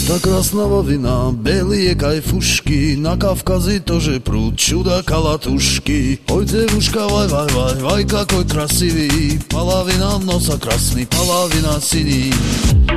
До красного вина белые кайфушки, на Кавказе тоже пруд чудо-колотушки. Ой, девушка, вай, какой красивый, половина носа красный, половина синий.